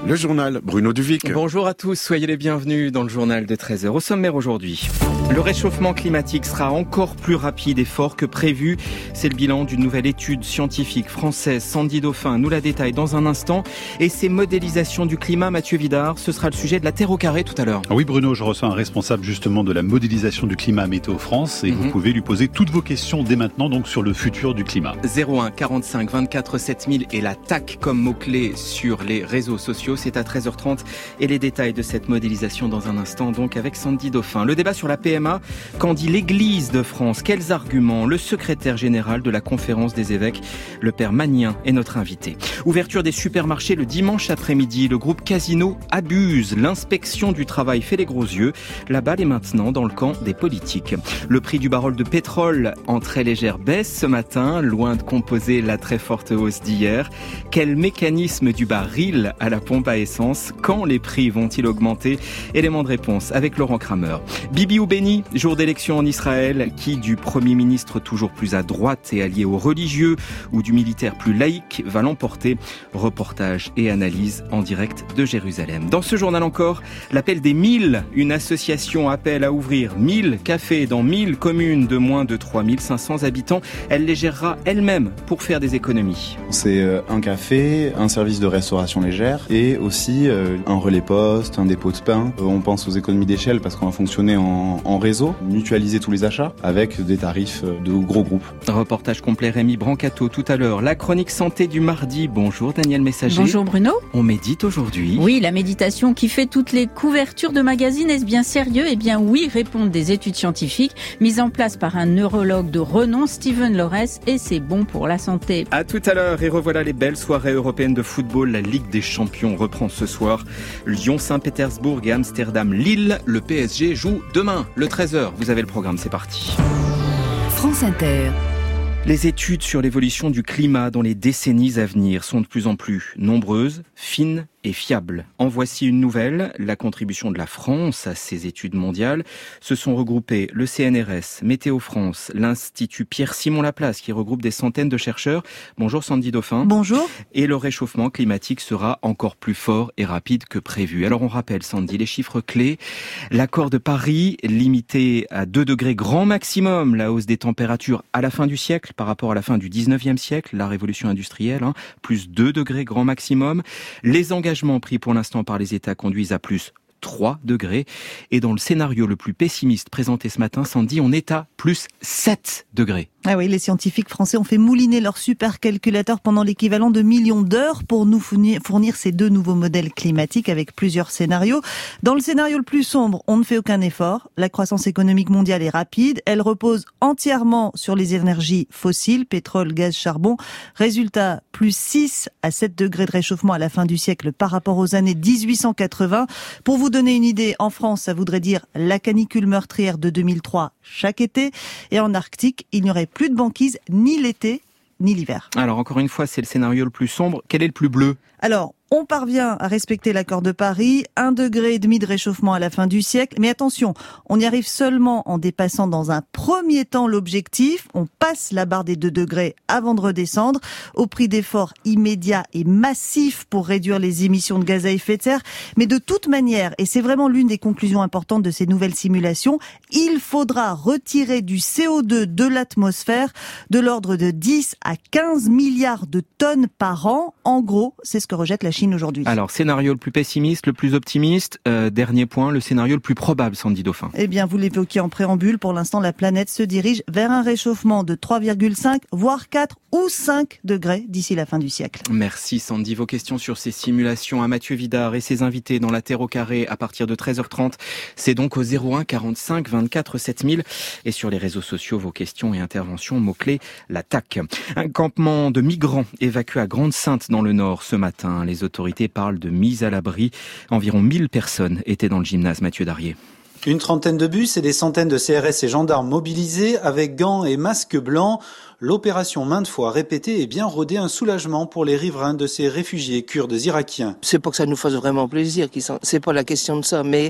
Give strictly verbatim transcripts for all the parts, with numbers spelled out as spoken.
Le journal Bruno Duvic. Bonjour à tous, soyez les bienvenus dans le journal de treize heures. Au sommaire aujourd'hui, le réchauffement climatique sera encore plus rapide et fort que prévu. C'est le bilan d'une nouvelle étude scientifique française. Sandy Dauphin nous la détaille dans un instant. Et ces modélisations du climat, Mathieu Vidard, ce sera le sujet de la Terre au carré tout à l'heure. Oui Bruno, je reçois un responsable justement de la modélisation du climat à Météo France et mmh. vous pouvez lui poser toutes vos questions dès maintenant donc sur le futur du climat. zéro un quarante-cinq vingt-quatre sept mille et la T A C comme mot-clé sur les réseaux sociaux. C'est à treize heures trente et les détails de cette modélisation dans un instant donc avec Sandy Dauphin. Le débat sur la P M A, qu'en dit l'Église de France? Quels arguments? Le secrétaire général de la conférence des évêques, le père Magnien, est notre invité. Ouverture des supermarchés le dimanche après-midi. Le groupe Casino abuse. L'inspection du travail fait les gros yeux. La balle est maintenant dans le camp des politiques. Le prix du baril de pétrole en très légère baisse ce matin, loin de composer la très forte hausse d'hier. Quel mécanisme du baril à la pompe à essence? Quand les prix vont-ils augmenter? Élément de réponse avec Laurent Kramer. Bibi ou béni, jour d'élection en Israël. Qui du Premier ministre toujours plus à droite et allié aux religieux ou du militaire plus laïque va l'emporter? Reportage et analyse en direct de Jérusalem. Dans ce journal encore, l'appel des mille. Une association appelle à ouvrir mille cafés dans mille communes de moins de trois mille cinq cents habitants. Elle les gérera elle-même pour faire des économies. C'est un café, un service de restauration légère et aussi un relais poste, un dépôt de pain. On pense aux économies d'échelle parce qu'on va fonctionner en, en réseau, mutualiser tous les achats avec des tarifs de gros groupes. Reportage complet Rémi Brancato tout à l'heure. La chronique santé du mardi. Bonjour Daniel Messager. Bonjour Bruno. On médite aujourd'hui. Oui, la méditation qui fait toutes les couvertures de magazines, est-ce bien sérieux? Eh bien oui, répondent des études scientifiques mises en place par un neurologue de renom, Steven Lorès, et c'est bon pour la santé. À tout à l'heure et revoilà les belles soirées européennes de football. La Ligue des Champions reprend ce soir. Lyon, Saint-Pétersbourg et Amsterdam, Lille. Le P S G joue demain, le treize heures. Vous avez le programme, c'est parti. France Inter. Les études sur l'évolution du climat dans les décennies à venir sont de plus en plus nombreuses, fines et fiables. En voici une nouvelle. La contribution de la France à ces études mondiales. Se sont regroupés le C N R S, Météo France, l'Institut Pierre-Simon Laplace qui regroupe des centaines de chercheurs. Bonjour Sandy Dauphin. Bonjour. Et le réchauffement climatique sera encore plus fort et rapide que prévu. Alors on rappelle Sandy, les chiffres clés. L'accord de Paris limité à deux degrés grand maximum la hausse des températures à la fin du siècle par rapport à la fin du dix-neuvième siècle, la révolution industrielle, hein, plus deux degrés grand maximum. Les engagements pris pour l'instant par les États conduisent à plus trois degrés. Et dans le scénario le plus pessimiste présenté ce matin, Sandy, on est à plus sept degrés. Ah oui, les scientifiques français ont fait mouliner leur supercalculateur pendant l'équivalent de millions d'heures pour nous fournir ces deux nouveaux modèles climatiques avec plusieurs scénarios. Dans le scénario le plus sombre, on ne fait aucun effort. La croissance économique mondiale est rapide. Elle repose entièrement sur les énergies fossiles, pétrole, gaz, charbon. Résultat, plus six à sept degrés de réchauffement à la fin du siècle par rapport aux années dix-huit cent quatre-vingts. Pour vous donner une idée, en France, ça voudrait dire la canicule meurtrière de deux mille trois chaque été. Et en Arctique, il n'y aurait plus de banquise ni l'été ni l'hiver. Alors encore une fois, c'est le scénario le plus sombre. Quel est le plus bleu? Alors, on parvient à respecter l'accord de Paris, un degré et demi de réchauffement à la fin du siècle. Mais attention, on y arrive seulement en dépassant dans un premier temps l'objectif. On passe la barre des deux degrés avant de redescendre, au prix d'efforts immédiats et massifs pour réduire les émissions de gaz à effet de serre. Mais de toute manière, et c'est vraiment l'une des conclusions importantes de ces nouvelles simulations, il faudra retirer du C O deux de l'atmosphère de l'ordre de dix à quinze milliards de tonnes par an. En gros, c'est ce que rejette la Chine aujourd'hui. Alors, scénario le plus pessimiste, le plus optimiste. Euh, dernier point, le scénario le plus probable, Sandy Dauphin. Eh bien, vous l'évoquiez en préambule, pour l'instant, la planète se dirige vers un réchauffement de trois virgule cinq, voire quatre ou cinq degrés d'ici la fin du siècle. Merci Sandy. Vos questions sur ces simulations à Mathieu Vidard et ses invités dans la Terre au carré à partir de treize heures trente. C'est donc au zéro un quarante-cinq vingt-quatre sept mille. Et sur les réseaux sociaux, vos questions et interventions, mots-clés, la T A C. Un campement de migrants évacué à Grande-Synthe dans le Nord ce matin. Les autorités parlent de mise à l'abri. Environ mille personnes étaient dans le gymnase Mathieu Darrier. Une trentaine de bus et des centaines de C R S et gendarmes mobilisés avec gants et masques blancs. L'opération maintes fois répétée est bien rodée, un soulagement pour les riverains de ces réfugiés kurdes irakiens. C'est pour que ça nous fasse vraiment plaisir, c'est pas la question de ça, mais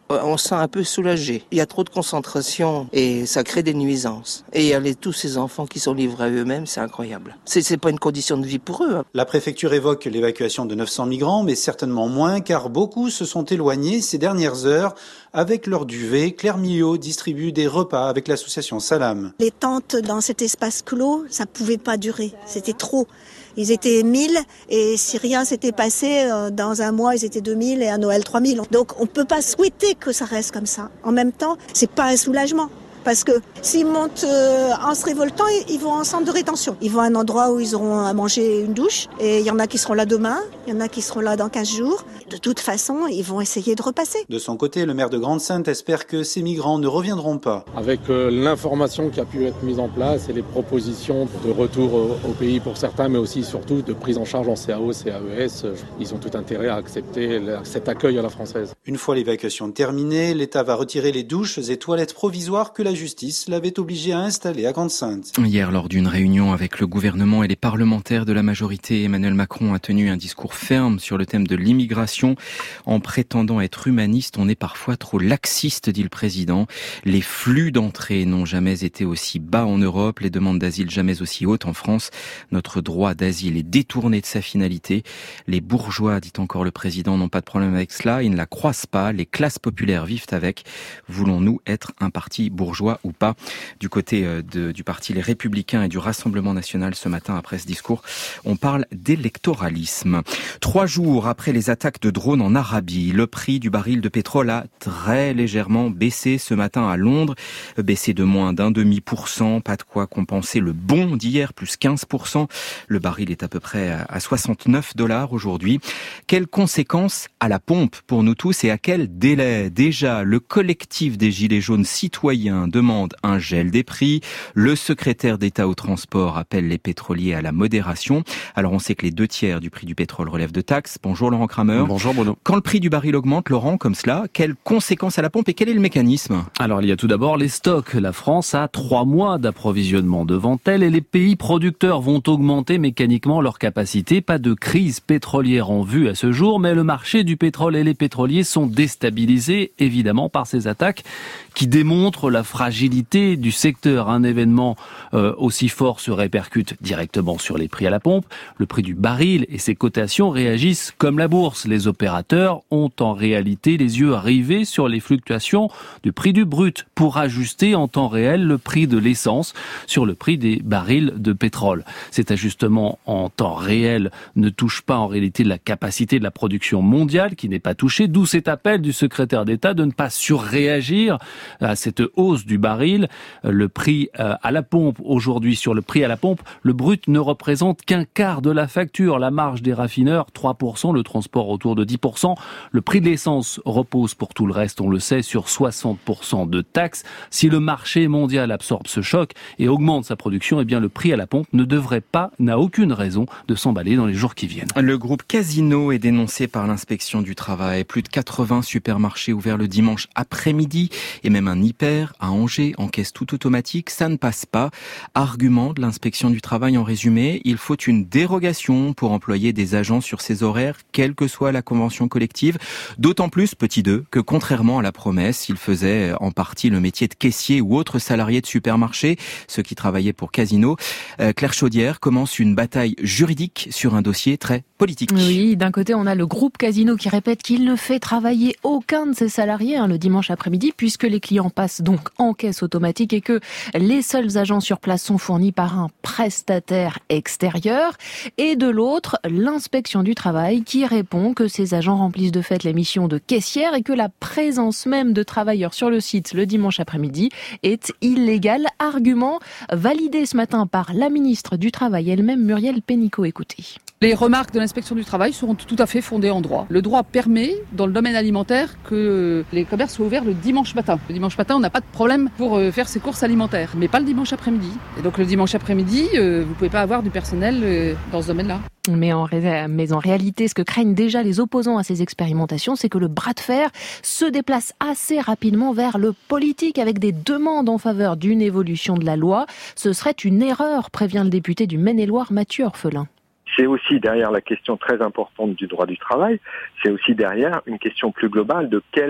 On se sent un peu soulagé. Il y a trop de concentration et ça crée des nuisances. Et il y a les, tous ces enfants qui sont livrés à eux-mêmes, c'est incroyable. C'est, c'est pas une condition de vie pour eux. La préfecture évoque l'évacuation de neuf cents migrants, mais certainement moins, car beaucoup se sont éloignés ces dernières heures. Avec leur duvet, Claire Millot distribue des repas avec l'association Salam. Les tentes dans cet espace clos, ça pouvait pas durer. C'était trop. Ils étaient mille et si rien s'était passé, dans un mois, ils étaient deux mille et à Noël trois mille. Donc on peut pas souhaiter que ça reste comme ça. En même temps, c'est pas un soulagement. Parce que s'ils montent euh, en se révoltant, ils vont en centre de rétention. Ils vont à un endroit où ils auront à manger une douche. Et il y en a qui seront là demain, il y en a qui seront là dans quinze jours. De toute façon, ils vont essayer de repasser. De son côté, le maire de Grande-Synthe espère que ces migrants ne reviendront pas. Avec euh, l'information qui a pu être mise en place et les propositions de retour au, au pays pour certains, mais aussi surtout de prise en charge en C A O, C A E S, ils ont tout intérêt à accepter cet accueil à la française. Une fois l'évacuation terminée, l'État va retirer les douches et toilettes provisoires que la justice l'avait obligé à installer à Grande-Synthe. Hier, lors d'une réunion avec le gouvernement et les parlementaires de la majorité, Emmanuel Macron a tenu un discours ferme sur le thème de l'immigration. En prétendant être humaniste, on est parfois trop laxiste, dit le président. Les flux d'entrée n'ont jamais été aussi bas en Europe, les demandes d'asile jamais aussi hautes en France. Notre droit d'asile est détourné de sa finalité. Les bourgeois, dit encore le président, n'ont pas de problème avec cela. Ils ne la croisent pas. Les classes populaires vivent avec. Voulons-nous être un parti bourgeois ou pas? Du côté de, du parti Les Républicains et du Rassemblement National ce matin, après ce discours, on parle d'électoralisme. Trois jours après les attaques de drones en Arabie, le prix du baril de pétrole a très légèrement baissé ce matin à Londres, baissé de moins d'un demi pour cent, pas de quoi compenser le bond d'hier, plus quinze pour cent. Le baril est à peu près à soixante-neuf dollars aujourd'hui. Quelles conséquences à la pompe pour nous tous et à quel délai? Déjà, le collectif des Gilets jaunes citoyens demande un gel des prix. Le secrétaire d'État au transport appelle les pétroliers à la modération. Alors on sait que les deux tiers du prix du pétrole relèvent de taxes. Bonjour Laurent Kramer. Bonjour Bruno. Quand le prix du baril augmente, Laurent, comme cela, quelles conséquences à la pompe et quel est le mécanisme? Alors il y a tout d'abord les stocks. La France a trois mois d'approvisionnement devant elle et les pays producteurs vont augmenter mécaniquement leur capacité. Pas de crise pétrolière en vue à ce jour, mais le marché du pétrole et les pétroliers sont déstabilisés évidemment par ces attaques qui démontrent la fragilité du secteur. Un événement euh, aussi fort se répercute directement sur les prix à la pompe. Le prix du baril et ses cotations réagissent comme la bourse. Les opérateurs ont en réalité les yeux rivés sur les fluctuations du prix du brut pour ajuster en temps réel le prix de l'essence sur le prix des barils de pétrole. Cet ajustement en temps réel ne touche pas en réalité la capacité de la production mondiale qui n'est pas touchée, d'où cet appel du secrétaire d'État de ne pas surréagir à cette hausse du baril. Le prix à la pompe, aujourd'hui sur le prix à la pompe, le brut ne représente qu'un quart de la facture. La marge des raffineurs, trois pour cent, le transport autour de dix pour cent. Le prix de l'essence repose pour tout le reste, on le sait, sur soixante pour cent de taxes. Si le marché mondial absorbe ce choc et augmente sa production, eh bien le prix à la pompe ne devrait pas, n'a aucune raison de s'emballer dans les jours qui viennent. Le groupe Casino est dénoncé par l'inspection du travail. Plus de quatre-vingts supermarchés ouverts le dimanche après-midi et même un hyper à Angers en caisse tout automatique, ça ne passe pas. Argument de l'inspection du travail en résumé, il faut une dérogation pour employer des agents sur ces horaires, quelle que soit la convention collective. D'autant plus, petit deux, que contrairement à la promesse, ils faisaient en partie le métier de caissier ou autre salarié de supermarché, ceux qui travaillaient pour Casino. Euh, Claire Chaudière commence une bataille juridique sur un dossier très politique. Oui, d'un côté, on a le groupe Casino qui répète qu'il ne fait travailler aucun de ses salariés hein, le dimanche après-midi, puisque les clients passent donc en caisse automatique et que les seuls agents sur place sont fournis par un prestataire extérieur. Et de l'autre, l'inspection du travail qui répond que ces agents remplissent de fait les missions de caissière et que la présence même de travailleurs sur le site le dimanche après-midi est illégale. Argument validé ce matin par la ministre du Travail elle-même, Muriel Pénicaud. Écoutez. Les remarques de l'inspection du travail seront tout à fait fondées en droit. Le droit permet, dans le domaine alimentaire, que les commerces soient ouverts le dimanche matin. Le dimanche matin, on n'a pas de problème pour faire ses courses alimentaires, mais pas le dimanche après-midi. Et donc le dimanche après-midi, vous ne pouvez pas avoir du personnel dans ce domaine-là. Mais en, ré... mais en réalité, ce que craignent déjà les opposants à ces expérimentations, c'est que le bras de fer se déplace assez rapidement vers le politique avec des demandes en faveur d'une évolution de la loi. Ce serait une erreur, prévient le député du Maine-et-Loire, Mathieu Orphelin. C'est aussi derrière la question très importante du droit du travail, c'est aussi derrière une question plus globale de quel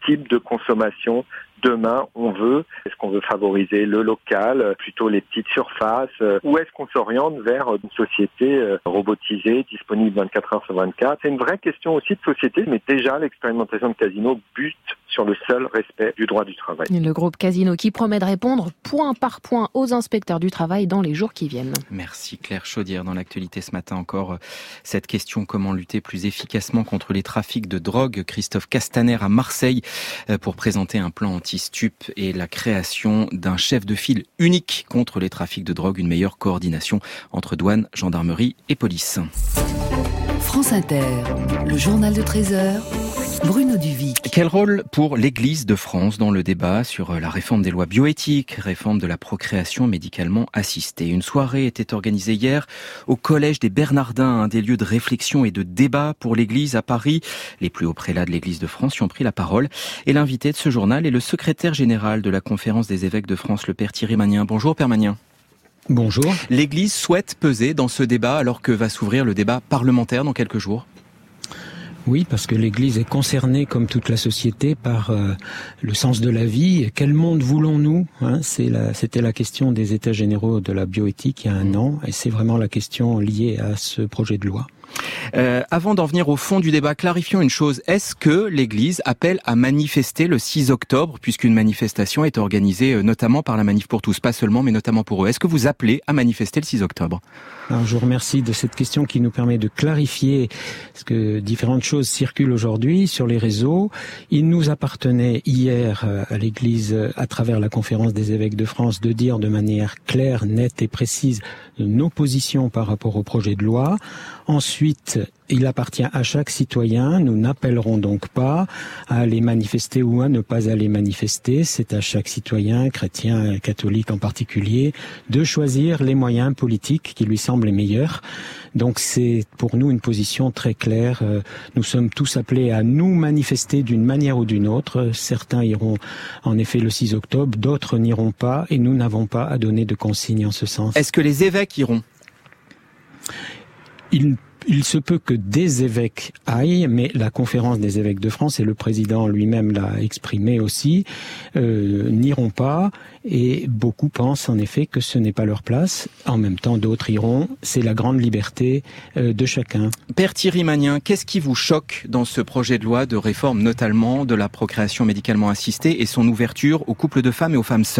type de consommation demain on veut. Est-ce qu'on veut favoriser le local, plutôt les petites surfaces, ou est-ce qu'on s'oriente vers une société robotisée, disponible vingt-quatre heures sur vingt-quatre? C'est une vraie question aussi de société, mais déjà l'expérimentation de Casino bute sur le seul respect du droit du travail. Le groupe Casino qui promet de répondre point par point aux inspecteurs du travail dans les jours qui viennent. Merci Claire Chaudière. Dans l'actualité ce matin encore, cette question: comment lutter plus efficacement contre les trafics de drogue? Christophe Castaner à Marseille pour présenter un plan anti-stup et la création d'un chef de file unique contre les trafics de drogue, une meilleure coordination entre douane, gendarmerie et police. France Inter, le journal de treize heures. Bruno Duvic. Quel rôle pour l'Église de France dans le débat sur la réforme des lois bioéthiques, réforme de la procréation médicalement assistée? Une soirée était organisée hier au Collège des Bernardins, un des lieux de réflexion et de débat pour l'Église à Paris. Les plus hauts prélats de l'Église de France y ont pris la parole. Et l'invité de ce journal est le secrétaire général de la Conférence des évêques de France, le Père Thierry Magnin. Bonjour Père Magnin. Bonjour. L'Église souhaite peser dans ce débat alors que va s'ouvrir le débat parlementaire dans quelques jours. Oui, parce que l'Église est concernée, comme toute la société, par euh, le sens de la vie. Quel monde voulons-nous, hein? C'est la, c'était la question des États généraux de la bioéthique il y a un an, et c'est vraiment la question liée à ce projet de loi. Euh, avant d'en venir au fond du débat, clarifions une chose. Est-ce que l'Église appelle à manifester le six octobre, puisqu'une manifestation est organisée euh, notamment par la Manif pour tous, pas seulement, mais notamment pour eux? Est-ce que vous appelez à manifester le six octobre? Alors, je vous remercie de cette question qui nous permet de clarifier, parce que différentes choses circulent aujourd'hui sur les réseaux. Il nous appartenait hier à l'Église, à travers la Conférence des évêques de France, de dire de manière claire, nette et précise nos positions par rapport au projet de loi. Ensuite, il appartient à chaque citoyen, nous n'appellerons donc pas à aller manifester ou à ne pas aller manifester. C'est à chaque citoyen, chrétien, catholique en particulier, de choisir les moyens politiques qui lui semblent les meilleurs. Donc c'est pour nous une position très claire. Nous sommes tous appelés à nous manifester d'une manière ou d'une autre. Certains iront en effet le six octobre, d'autres n'iront pas, et nous n'avons pas à donner de consignes en ce sens. Est-ce que les évêques iront ? Il, il se peut que des évêques aillent, mais la conférence des évêques de France, et le président lui-même l'a exprimé aussi, euh, n'iront pas, et beaucoup pensent en effet que ce n'est pas leur place. En même temps, d'autres iront. C'est la grande liberté euh, de chacun. Père Thierry Magnin, qu'est-ce qui vous choque dans ce projet de loi de réforme, notamment de la procréation médicalement assistée et son ouverture aux couples de femmes et aux femmes seules ?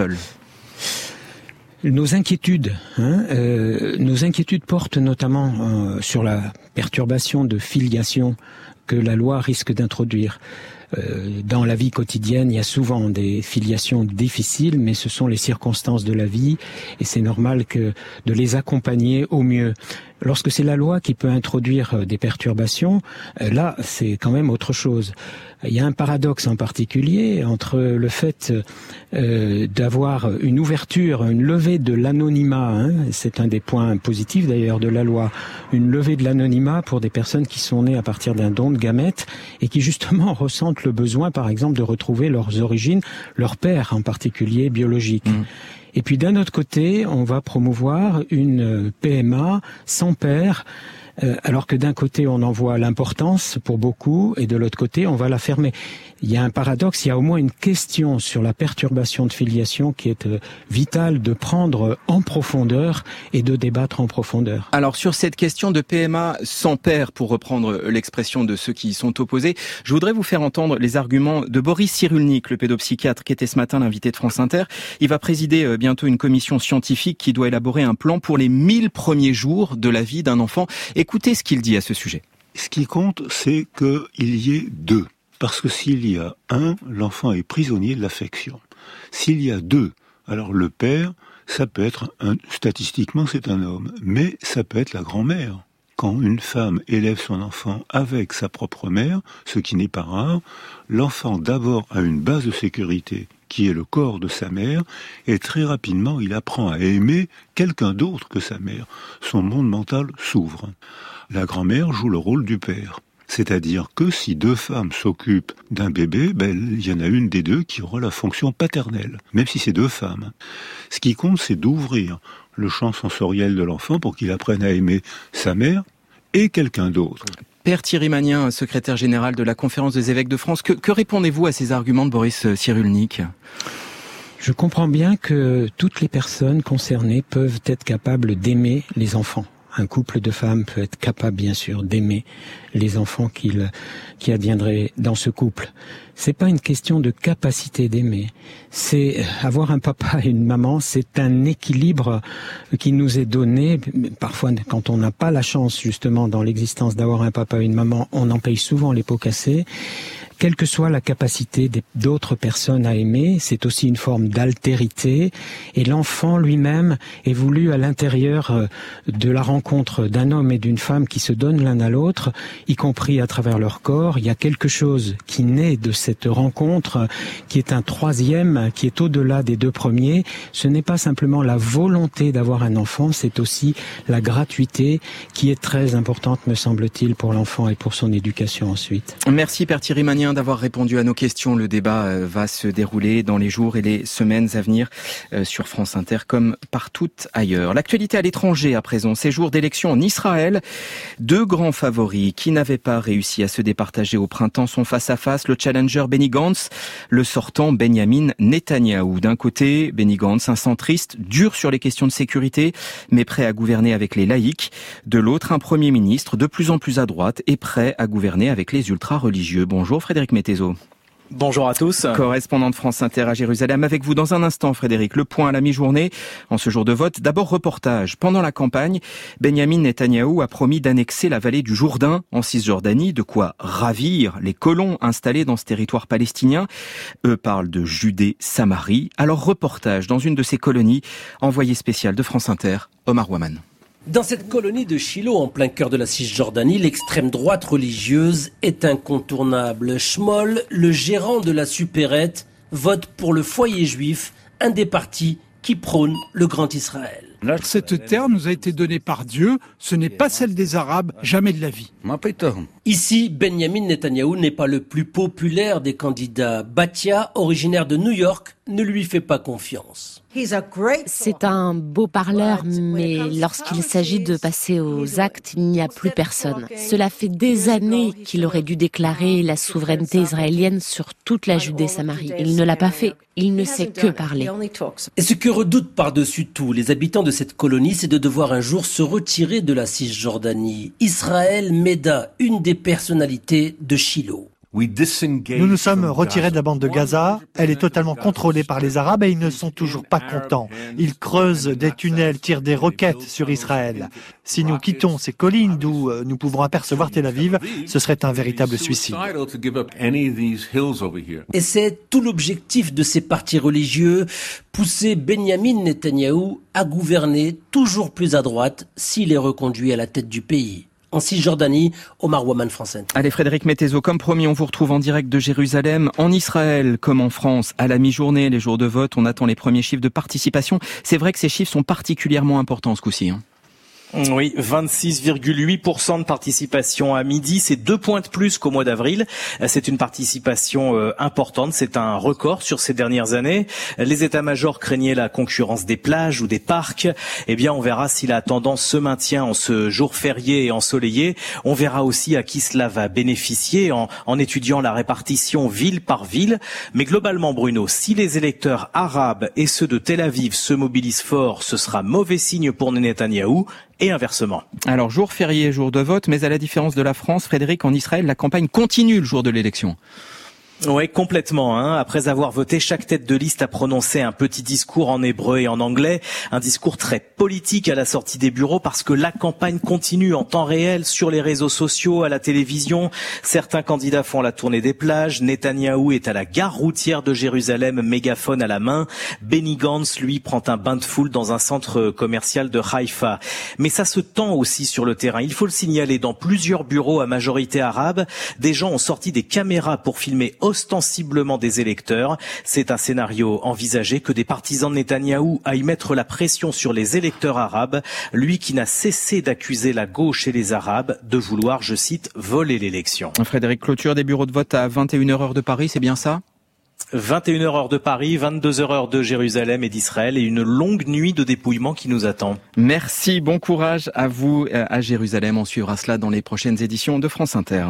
Nos inquiétudes, hein, euh, nos inquiétudes portent notamment euh, sur la perturbation de filiation que la loi risque d'introduire. Euh, dans la vie quotidienne, il y a souvent des filiations difficiles, mais ce sont les circonstances de la vie, et c'est normal que de les accompagner au mieux. Lorsque c'est la loi qui peut introduire des perturbations, là, c'est quand même autre chose. Il y a un paradoxe en particulier entre le fait euh, d'avoir une ouverture, une levée de l'anonymat, hein, c'est un des points positifs d'ailleurs de la loi, une levée de l'anonymat pour des personnes qui sont nées à partir d'un don de gamètes et qui justement ressentent le besoin, par exemple, de retrouver leurs origines, leur père en particulier biologique. Mmh. Et puis d'un autre côté, on va promouvoir une P M A sans père, euh, alors que d'un côté on en voit l'importance pour beaucoup, et de l'autre côté on va la fermer. Il y a un paradoxe, il y a au moins une question sur la perturbation de filiation qui est euh, vitale de prendre en profondeur et de débattre en profondeur. Alors sur cette question de P M A sans père, pour reprendre l'expression de ceux qui y sont opposés, je voudrais vous faire entendre les arguments de Boris Cyrulnik, le pédopsychiatre qui était ce matin l'invité de France Inter. Il va présider euh, bientôt une commission scientifique qui doit élaborer un plan pour les mille premiers jours de la vie d'un enfant. Écoutez ce qu'il dit à ce sujet. Ce qui compte, c'est qu'il y ait deux. Parce que s'il y a un, l'enfant est prisonnier de l'affection. S'il y a deux, alors le père, ça peut être, un, statistiquement c'est un homme, mais ça peut être la grand-mère. Quand une femme élève son enfant avec sa propre mère, ce qui n'est pas rare, l'enfant d'abord a une base de sécurité qui est le corps de sa mère, et très rapidement il apprend à aimer quelqu'un d'autre que sa mère. Son monde mental s'ouvre. La grand-mère joue le rôle du père. C'est-à-dire que si deux femmes s'occupent d'un bébé, ben, il y en a une des deux qui aura la fonction paternelle, même si c'est deux femmes. Ce qui compte, c'est d'ouvrir le champ sensoriel de l'enfant pour qu'il apprenne à aimer sa mère et quelqu'un d'autre. Père Thierry Magnin, secrétaire général de la Conférence des évêques de France, que, que répondez-vous à ces arguments de Boris Cyrulnik ? Je comprends bien que toutes les personnes concernées peuvent être capables d'aimer les enfants. Un couple de femmes peut être capable, bien sûr, d'aimer les enfants qu'il, qui adviendraient dans ce couple. C'est pas une question de capacité d'aimer. C'est avoir un papa et une maman, c'est un équilibre qui nous est donné. Parfois, quand on n'a pas la chance, justement, dans l'existence d'avoir un papa et une maman, on en paye souvent les pots cassés. Quelle que soit la capacité d'autres personnes à aimer, c'est aussi une forme d'altérité. Et l'enfant lui-même est voulu à l'intérieur de la rencontre d'un homme et d'une femme qui se donnent l'un à l'autre, y compris à travers leur corps. Il y a quelque chose qui naît de cette rencontre, qui est un troisième, qui est au-delà des deux premiers. Ce n'est pas simplement la volonté d'avoir un enfant, c'est aussi la gratuité qui est très importante, me semble-t-il, pour l'enfant et pour son éducation ensuite. Merci Père Thierry Magnin d'avoir répondu à nos questions. Le débat va se dérouler dans les jours et les semaines à venir sur France Inter comme partout ailleurs. L'actualité à l'étranger à présent, ces jours d'élection en Israël. Deux grands favoris qui n'avaient pas réussi à se départager au printemps sont face à face. Le challenger Benny Gantz, le sortant Benjamin Netanyahou. D'un côté, Benny Gantz, un centriste, dur sur les questions de sécurité, mais prêt à gouverner avec les laïcs. De l'autre, un premier ministre de plus en plus à droite et prêt à gouverner avec les ultra-religieux. Bonjour Frédéric Mettezo. Bonjour à tous. Correspondant de France Inter à Jérusalem. Avec vous dans un instant, Frédéric. Le point à la mi-journée, en ce jour de vote. D'abord, reportage. Pendant la campagne, Benjamin Netanyahou a promis d'annexer la vallée du Jourdain en Cisjordanie, de quoi ravir les colons installés dans ce territoire palestinien. Eux parlent de Judée-Samarie. Alors, reportage dans une de ces colonies, envoyé spécial de France Inter, Omar Waman. Dans cette colonie de Shiloh, en plein cœur de la Cisjordanie, l'extrême droite religieuse est incontournable. Shmuel, le gérant de la supérette, vote pour le foyer juif, un des partis qui prône le grand Israël. Cette terre nous a été donnée par Dieu, ce n'est pas celle des Arabes, jamais de la vie. Ici, Benjamin Netanyahou n'est pas le plus populaire des candidats. Batia, originaire de New York, ne lui fait pas confiance. C'est un beau parleur, mais lorsqu'il s'agit de passer aux actes, il n'y a plus personne. Cela fait des années qu'il aurait dû déclarer la souveraineté israélienne sur toute la Judée-Samarie. Il ne l'a pas fait. Il ne sait que parler. Et ce que redoutent par-dessus tout les habitants de cette colonie, c'est de devoir un jour se retirer de la Cisjordanie. Israël Meda, une des personnalités de Shiloh. Nous nous sommes retirés de la bande de Gaza. Elle est totalement contrôlée par les Arabes et ils ne sont toujours pas contents. Ils creusent des tunnels, tirent des roquettes sur Israël. Si nous quittons ces collines d'où nous pouvons apercevoir Tel Aviv, ce serait un véritable suicide. Et c'est tout l'objectif de ces partis religieux, pousser Benjamin Netanyahou à gouverner toujours plus à droite s'il est reconduit à la tête du pays. En Cisjordanie, Omar Waman, France Inter. Allez Frédéric Mettezo, comme promis, on vous retrouve en direct de Jérusalem. En Israël, comme en France, à la mi-journée, les jours de vote, on attend les premiers chiffres de participation. C'est vrai que ces chiffres sont particulièrement importants ce coup-ci. Hein. Oui, vingt-six virgule huit pour cent de participation à midi, c'est deux points de plus qu'au mois d'avril. C'est une participation euh, importante, c'est un record sur ces dernières années. Les états-majors craignaient la concurrence des plages ou des parcs. Eh bien, on verra si la tendance se maintient en ce jour férié et ensoleillé. On verra aussi à qui cela va bénéficier en, en étudiant la répartition ville par ville. Mais globalement, Bruno, si les électeurs arabes et ceux de Tel Aviv se mobilisent fort, ce sera mauvais signe pour Netanyahou. Et inversement. Alors, jour férié, jour de vote, mais à la différence de la France, Frédéric, en Israël, la campagne continue le jour de l'élection. Oui, complètement. Hein. Après avoir voté, chaque tête de liste a prononcé un petit discours en hébreu et en anglais. Un discours très politique à la sortie des bureaux parce que la campagne continue en temps réel sur les réseaux sociaux, à la télévision. Certains candidats font la tournée des plages. Netanyahou est à la gare routière de Jérusalem, mégaphone à la main. Benny Gantz, lui, prend un bain de foule dans un centre commercial de Haïfa. Mais ça se tend aussi sur le terrain. Il faut le signaler, dans plusieurs bureaux à majorité arabe, des gens ont sorti des caméras pour filmer ostensiblement des électeurs. C'est un scénario envisagé que des partisans de Netanyahou aillent mettre la pression sur les électeurs arabes, lui qui n'a cessé d'accuser la gauche et les Arabes de vouloir, je cite, voler l'élection. Frédéric, clôture des bureaux de vote à vingt et une heures heure de Paris, c'est bien ça ? vingt et une heures heure de Paris, vingt-deux heures heure de Jérusalem et d'Israël et une longue nuit de dépouillement qui nous attend. Merci, bon courage à vous à Jérusalem. On suivra cela dans les prochaines éditions de France Inter.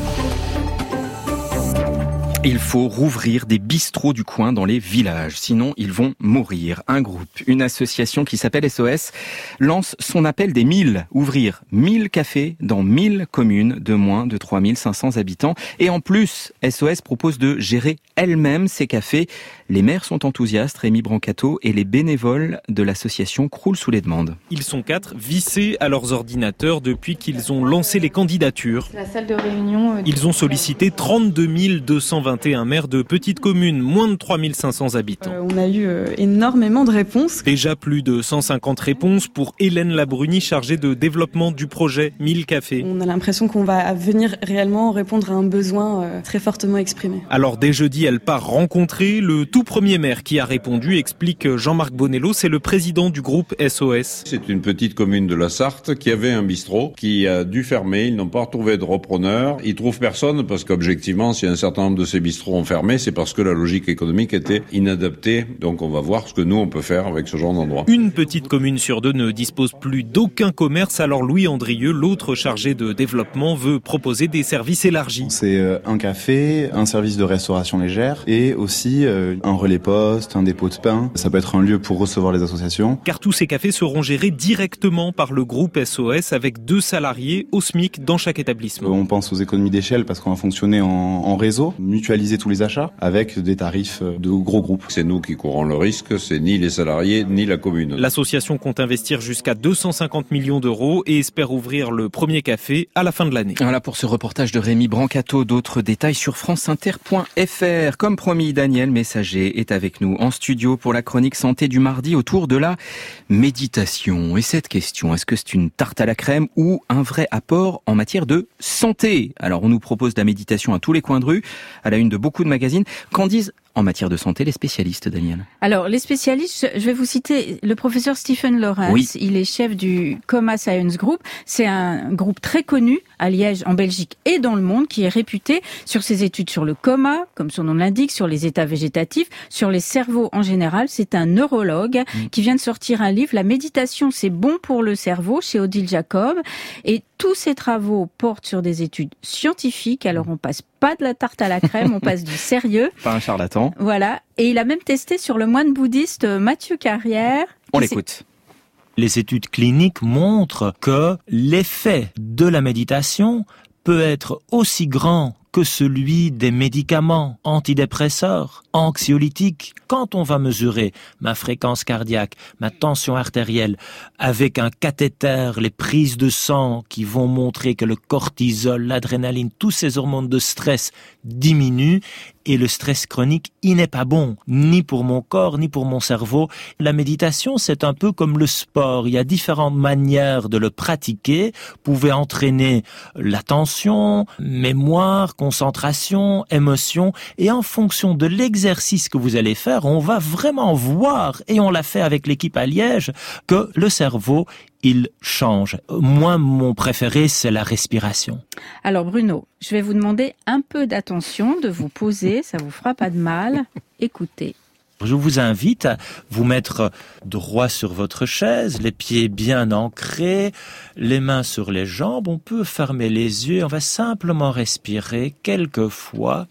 Il faut rouvrir des bistrots du coin dans les villages, sinon ils vont mourir. Un groupe, une association qui s'appelle S O S, lance son appel des mille. Ouvrir mille cafés dans mille communes de moins de trois mille cinq cents habitants. Et en plus, S O S propose de gérer elle-même ces cafés. Les maires sont enthousiastes, Rémi Brancato, et les bénévoles de l'association croulent sous les demandes. Ils sont quatre, vissés à leurs ordinateurs depuis qu'ils ont lancé les candidatures. La salle de réunion. Ils ont sollicité trente-deux mille deux cent vingt et un maires de petites communes, moins de trois mille cinq cents habitants. Euh, on a eu euh, énormément de réponses. Déjà plus de cent cinquante réponses pour Hélène Labruni, chargée de développement du projet mille cafés. On a l'impression qu'on va venir réellement répondre à un besoin euh, très fortement exprimé. Alors dès jeudi, elle part rencontrer le tout premier maire qui a répondu, explique Jean-Marc Bonello, c'est le président du groupe S O S. C'est une petite commune de la Sarthe qui avait un bistrot qui a dû fermer. Ils n'ont pas retrouvé de repreneur. Ils trouvent personne parce qu'objectivement, si un certain nombre de ces bistrots ont fermé, c'est parce que la logique économique était inadaptée. Donc on va voir ce que nous on peut faire avec ce genre d'endroit. Une petite commune sur deux ne dispose plus d'aucun commerce. Alors Louis Andrieux, l'autre chargé de développement, veut proposer des services élargis. C'est un café, un service de restauration légère et aussi un relais poste, un dépôt de pain. Ça peut être un lieu pour recevoir les associations. Car tous ces cafés seront gérés directement par le groupe S O S avec deux salariés au SMIC dans chaque établissement. On pense aux économies d'échelle parce qu'on va fonctionner en, en réseau, mutualiser tous les achats avec des tarifs de gros groupes. C'est nous qui courons le risque, c'est ni les salariés ni la commune. L'association compte investir jusqu'à deux cent cinquante millions d'euros et espère ouvrir le premier café à la fin de l'année. Voilà pour ce reportage de Rémi Brancato. D'autres détails sur franceinter point f r. Comme promis, Daniel Messager est avec nous en studio pour la chronique santé du mardi autour de la méditation. Et cette question, est-ce que c'est une tarte à la crème ou un vrai apport en matière de santé? Alors on nous propose de la méditation à tous les coins de rue, à la une de beaucoup de magazines. Qu'en disent en matière de santé les spécialistes, Daniel? Alors, les spécialistes, je vais vous citer le professeur Stephen Lawrence. Oui. Il est chef du Coma Science Group. C'est un groupe très connu à Liège, en Belgique et dans le monde, qui est réputé sur ses études sur le coma, comme son nom l'indique, sur les états végétatifs, sur les cerveaux en général. C'est un neurologue mmh. qui vient de sortir un livre, La méditation, c'est bon pour le cerveau, chez Odile Jacob. Et tous ses travaux portent sur des études scientifiques. Alors, on passe pas de la tarte à la crème, on passe du sérieux. Pas un charlatan. Voilà. Et il a même testé sur le moine bouddhiste Mathieu Carrière. On l'écoute. Les études cliniques montrent que l'effet de la méditation peut être aussi grand que celui des médicaments antidépresseurs, anxiolytiques. Quand on va mesurer ma fréquence cardiaque, ma tension artérielle, avec un cathéter, les prises de sang qui vont montrer que le cortisol, l'adrénaline, tous ces hormones de stress diminuent, et le stress chronique, il n'est pas bon, ni pour mon corps, ni pour mon cerveau. La méditation, c'est un peu comme le sport. Il y a différentes manières de le pratiquer. Vous pouvez entraîner l'attention, mémoire, concentration, émotion. Et en fonction de l'exercice que vous allez faire, on va vraiment voir, et on l'a fait avec l'équipe à Liège, que le cerveau, il change. Moi, mon préféré, c'est la respiration. Alors Bruno, je vais vous demander un peu d'attention, de vous poser, ça vous fera pas de mal. Écoutez. Je vous invite à vous mettre droit sur votre chaise, les pieds bien ancrés, les mains sur les jambes. On peut fermer les yeux, on va simplement respirer quelques fois.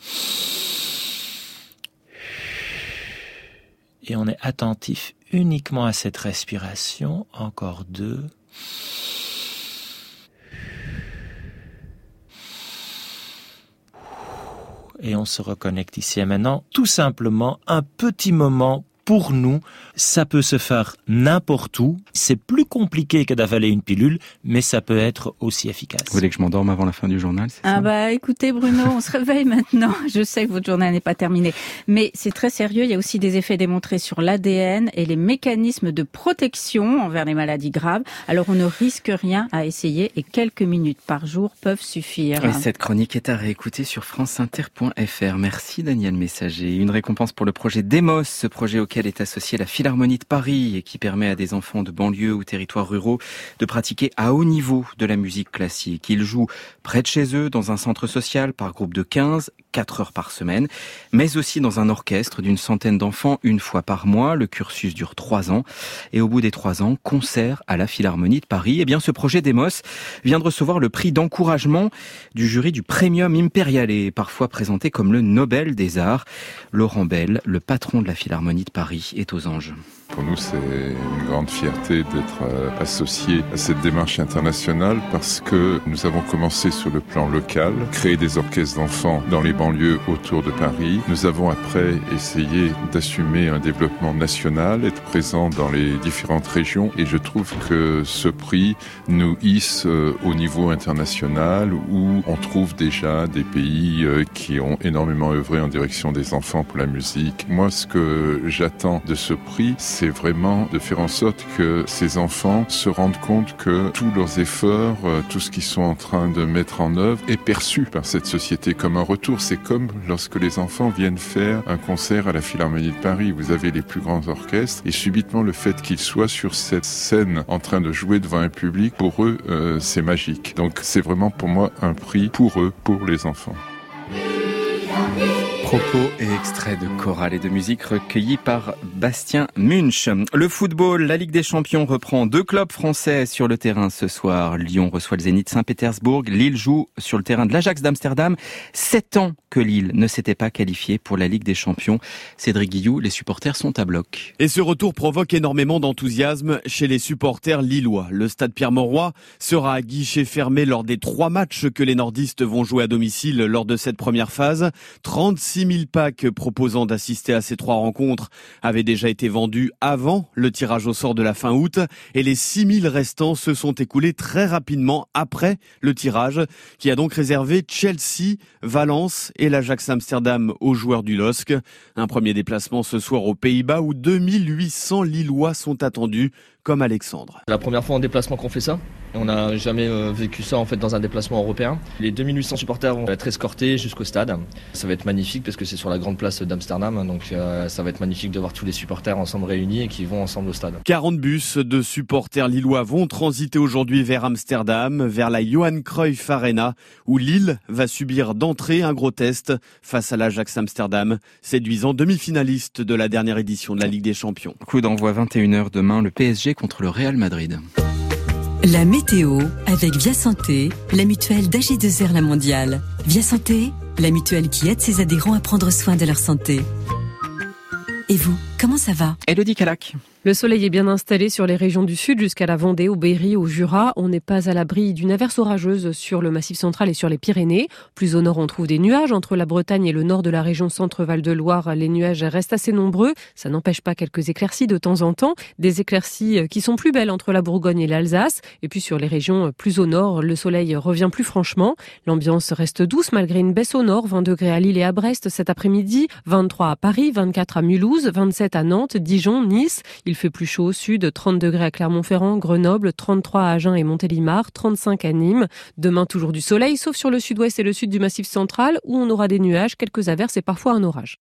Et on est attentif uniquement à cette respiration. Encore deux. Et on se reconnecte ici et maintenant. Tout simplement, un petit moment pour nous. Ça peut se faire n'importe où. C'est plus compliqué que d'avaler une pilule, mais ça peut être aussi efficace. Vous voulez que je m'endorme avant la fin du journal, c'est Ah ça bah écoutez Bruno, on se réveille maintenant. Je sais que votre journal n'est pas terminé, mais c'est très sérieux. Il y a aussi des effets démontrés sur l'A D N et les mécanismes de protection envers les maladies graves. Alors on ne risque rien à essayer et quelques minutes par jour peuvent suffire. Et cette chronique est à réécouter sur franceinter point f r. Merci Daniel Messager. Une récompense pour le projet Demos, ce projet auquel laquelle est associée la Philharmonie de Paris et qui permet à des enfants de banlieue ou territoires ruraux de pratiquer à haut niveau de la musique classique. Ils jouent près de chez eux, dans un centre social par groupe de quinze, quatre heures par semaine, mais aussi dans un orchestre d'une centaine d'enfants une fois par mois. Le cursus dure trois ans et au bout des trois ans, concert à la Philharmonie de Paris. Eh bien, ce projet Demos vient de recevoir le prix d'encouragement du jury du Premium Impérial et parfois présenté comme le Nobel des Arts. Laurent Bell, le patron de la Philharmonie de Paris, est aux anges. Pour nous, c'est une grande fierté d'être associé à cette démarche internationale parce que nous avons commencé sur le plan local, créer des orchestres d'enfants dans les banlieues autour de Paris. Nous avons après essayé d'assumer un développement national, être présent dans les différentes régions et je trouve que ce prix nous hisse au niveau international où on trouve déjà des pays qui ont énormément œuvré en direction des enfants pour la musique. Moi, ce que j'attends de ce prix, c'est vraiment de faire en sorte que ces enfants se rendent compte que tous leurs efforts, tout ce qu'ils sont en train de mettre en œuvre est perçu par cette société comme un retour. C'est comme lorsque les enfants viennent faire un concert à la Philharmonie de Paris. Vous avez les plus grands orchestres et subitement le fait qu'ils soient sur cette scène en train de jouer devant un public, pour eux, euh, c'est magique. Donc c'est vraiment pour moi un prix pour eux, pour les enfants. Propos et extraits de chorale et de musique recueillis par Bastien Munch. Le football, la Ligue des Champions reprend. Deux clubs français sur le terrain ce soir. Lyon reçoit le Zénith Saint-Pétersbourg. Lille joue sur le terrain de l'Ajax d'Amsterdam. Sept ans que Lille ne s'était pas qualifié pour la Ligue des Champions. Cédric Guillou, les supporters sont à bloc. Et ce retour provoque énormément d'enthousiasme chez les supporters lillois. Le stade Pierre-Mauroy sera à guichet fermé lors des trois matchs que les nordistes vont jouer à domicile lors de cette première phase. trente-six mille packs proposant d'assister à ces trois rencontres avaient déjà été vendus avant le tirage au sort de la fin août et les six mille restants se sont écoulés très rapidement après le tirage qui a donc réservé Chelsea, Valence et l'Ajax Amsterdam aux joueurs du L O S C. Un premier déplacement ce soir aux Pays-Bas où deux mille huit cents Lillois sont attendus, comme Alexandre. C'est la première fois en déplacement qu'on fait ça. On n'a jamais euh, vécu ça en fait dans un déplacement européen. Les deux mille huit cents supporters vont être escortés jusqu'au stade. Ça va être magnifique parce que c'est sur la grande place d'Amsterdam, donc euh, ça va être magnifique de voir tous les supporters ensemble réunis et qui vont ensemble au stade. quarante bus de supporters lillois vont transiter aujourd'hui vers Amsterdam, vers la Johan Cruyff Arena, où Lille va subir d'entrée un gros test face à l'Ajax Amsterdam, séduisant demi-finaliste de la dernière édition de la Ligue des Champions. Coup d'envoi vingt et une heures demain, le P S G contre le Real Madrid. La météo avec Via Santé, la mutuelle d'A G deux R La Mondiale. Via Santé, la mutuelle qui aide ses adhérents à prendre soin de leur santé. Et vous, comment ça va? Elodie Calac. Le soleil est bien installé sur les régions du sud jusqu'à la Vendée, au Berry, au Jura. On n'est pas à l'abri d'une averse orageuse sur le Massif central et sur les Pyrénées. Plus au nord, on trouve des nuages. Entre la Bretagne et le nord de la région Centre-Val de Loire, les nuages restent assez nombreux. Ça n'empêche pas quelques éclaircies de temps en temps. Des éclaircies qui sont plus belles entre la Bourgogne et l'Alsace. Et puis sur les régions plus au nord, le soleil revient plus franchement. L'ambiance reste douce malgré une baisse au nord. vingt degrés à Lille et à Brest cet après-midi, vingt-trois à Paris, vingt-quatre à Mulhouse, vingt-sept à Nantes, Dijon, Nice. Il fait plus chaud au sud, trente degrés à Clermont-Ferrand, Grenoble, trente-trois à Agen et Montélimar, trente-cinq à Nîmes. Demain, toujours du soleil, sauf sur le sud-ouest et le sud du Massif central, où on aura des nuages, quelques averses et parfois un orage.